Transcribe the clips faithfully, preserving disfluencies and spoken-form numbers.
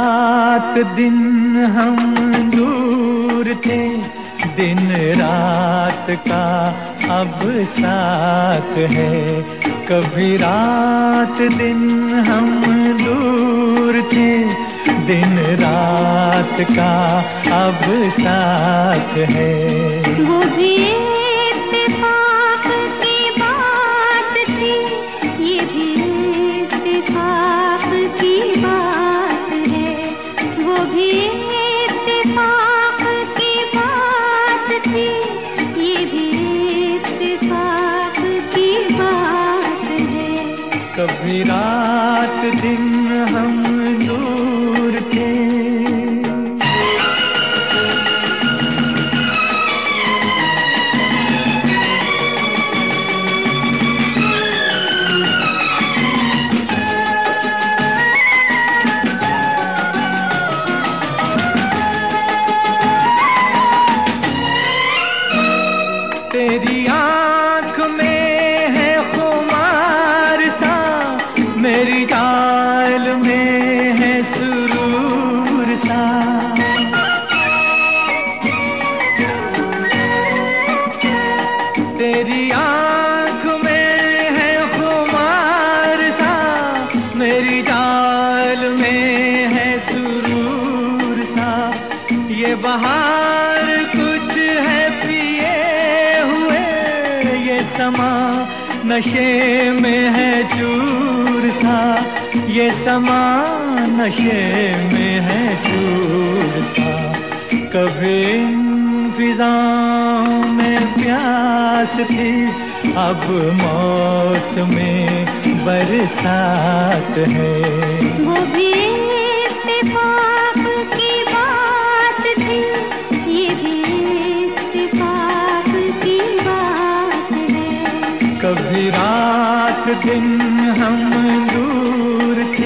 रात दिन हम दूर थे, दिन रात का अब साथ है। कभी रात दिन हम दूर थे, दिन रात का अब साथ है। वो भी इत्तेफाक की बात थी, ये भी इत्तेफाक की बात है। वो भी इत्तेफाक की बात थी, ये भी इत्तेफाक की बात है। कभी रात दिन हम दूर थे। तेरी आँख में है खुमार सा, मेरी चाल में है सुरूर सा। तेरी आँख में है खुमार सा, मेरी चाल में है सुरूर सा। ये बहार कुछ है समा नशे में है चूर सा, ये समा नशे में है चूर सा। कभी इन फिजाओं में प्यास थी, अब मौसमे बरसात है। वो भी इत्तेफाक की बात थी, ये भी इत्तेफाक की बात है। कभी रात दिन हम दूर थे।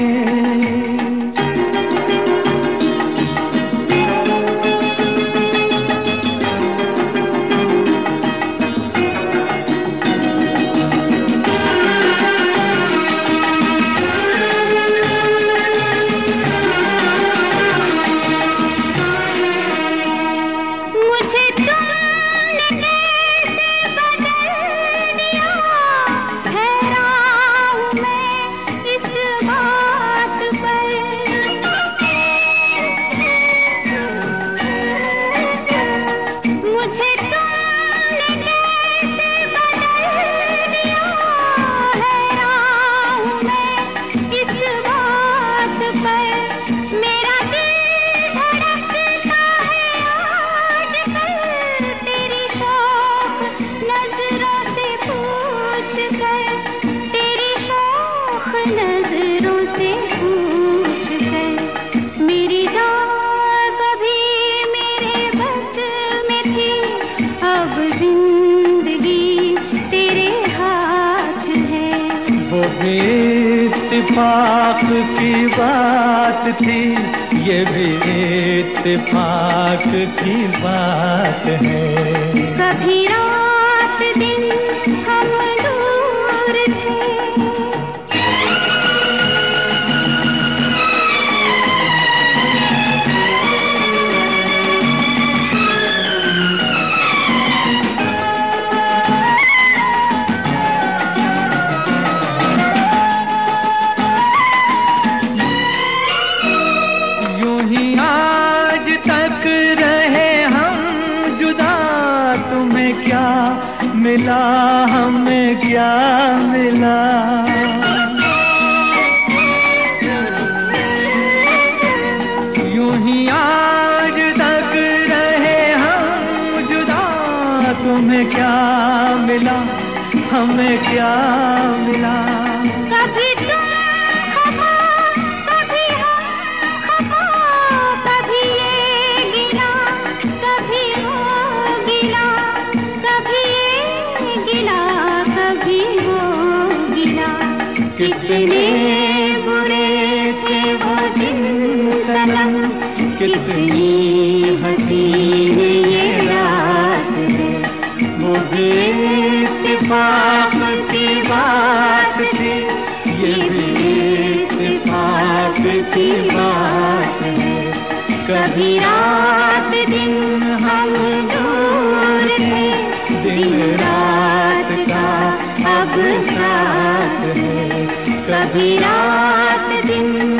इत्तेफाक की बात थी, ये भी इत्तेफाक की बात है। कभी रात दिन हम दूर थे। क्या मिला हमें, क्या मिला? यूं ही आज तक रहे हम जुदा, तुम्हें क्या मिला, हमें क्या मिला? कभी तुम खफा, कभी हम खफा, कभी ये गिला, कभी वो गिला, कभी ये गिला, कभी वो गिला। कितने बुरे थे वो दिन सनम, कितनी हसीन ये रात है। वो भी इत्तेफाक की बात थी, ये भी इत्तेफाक वक्त की बात है। कभी रात दिन हम दूर थे, दिन रात का अब साथ है। कभी रात दिन